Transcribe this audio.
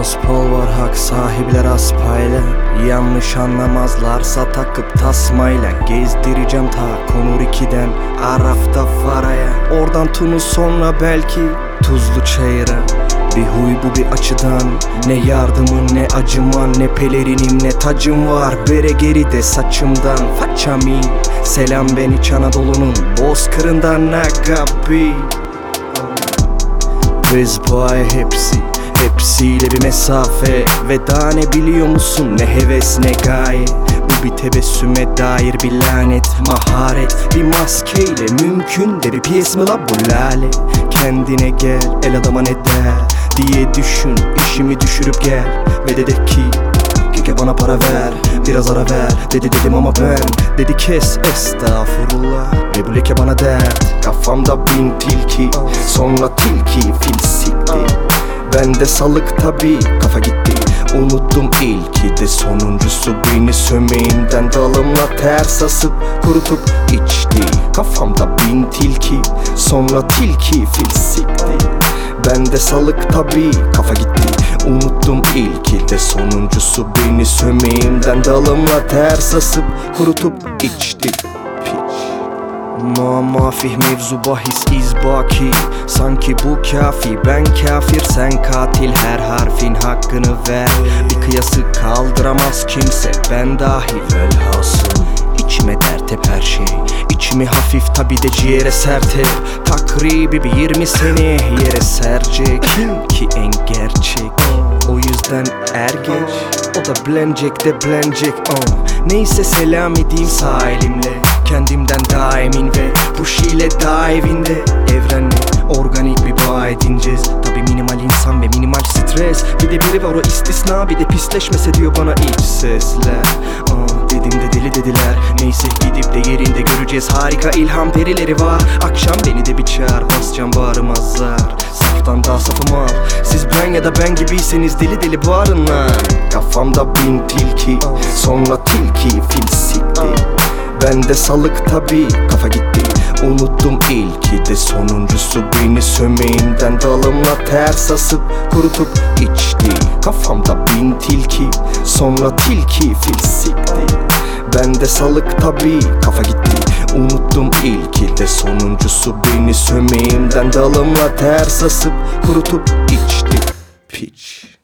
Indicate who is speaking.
Speaker 1: Monopol var, hak sahipler aspayla. Yanlış anlamazlarsa takıp tasmayla gezdireceğim ta Konur 2'den Araf'ta Fara'ya. Oradan Tunus sonra belki Tuzlu Çayır'a. Bir huy bu bir açıdan. Ne yardımın ne acıman, ne pelerinim ne tacım var. Bere geride saçımdan façami. Selam ben İç Anadolu'nun bozkırından Nagabi. Biz boy hepsiyle bir mesafe. Ve daha ne biliyor musun, ne heves ne gaye. Bu bir tebessüme dair bir lanet, maharet. Bir maskeyle mümkün de bir piyes mi la bu lale. Kendine gel, el adama ne der diye düşün, işimi düşürüp gel. Ve dedi ki keke bana para ver, biraz ara ver. Dedim ama ben, dedi kes estağfurullah. Ve bu leke bana dert, kafamda bin tilki. Sonra tilki fil sikti. Bende salık tabi, kafa gitti. Unuttum ilki de sonuncusu. Beni sömeğimden dalımla ters asıp kurutup içti. Kafamda bin tilki, sonra tilki fil sikti. Bende salık tabi, kafa gitti. Unuttum ilki de sonuncusu. Beni sömeğimden dalımla ters asıp kurutup içti. Mafih mevzu bahis izbaki. Sanki bu kafi, ben kafir sen katil. Her harfin hakkını ver. Bir kıyası kaldıramaz kimse, ben dahil. Velhasıl içime dert hep her şey. İçimi hafif tabi de ciğere sert hep. Takribi bir 20 sene yere serecek. Kim ki en gerçek? O yüzden er geç, o da blenecek. Neyse selam edeyim sağ elimle. Kendimden daha emin ve bu şile daha evinde. Evrenle organik bir bağ edineceğiz. Tabi minimal insan ve minimal stres. Bir de biri var o istisna, bir de pisleşmese diyor bana iç sesler. Dedim de deli dediler. Neyse gidip de yerinde göreceğiz. Harika ilham perileri var. Akşam beni de bir çağır, basacağım bağrımazlar. Saftan daha safım al. Siz ben ya da ben gibiyseniz deli bağırın lan. Kafamda bin tilki, sonra tilki fil sikti. Bende salık tabi, kafa gitti. Unuttum ilki de sonuncusu. Beni sömeğimden dalımla ters asıp kurutup içti. Kafamda bin tilki, sonra tilki fil sikti. Bende salık tabi, kafa gitti. Unuttum ilki de sonuncusu. Beni sömeğimden dalımla ters asıp kurutup içti. Piç.